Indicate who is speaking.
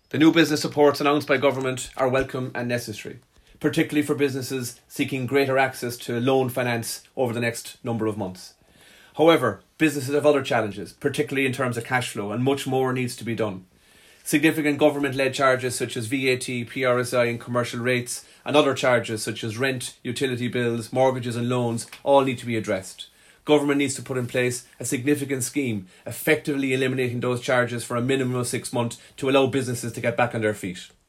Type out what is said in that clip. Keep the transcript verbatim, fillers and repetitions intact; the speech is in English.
Speaker 1: The new business supports announced by government are welcome and necessary, particularly for businesses seeking greater access to loan finance over the next number of months. However, businesses have other challenges, particularly in terms of cash flow, and much more needs to be done. Significant government-led charges such as V A T, P R S I and commercial rates, and other charges such as rent, utility bills, mortgages and loans all need to be addressed. Government needs to put in place a significant scheme, effectively eliminating those charges for a minimum of six months to allow businesses to get back on their feet.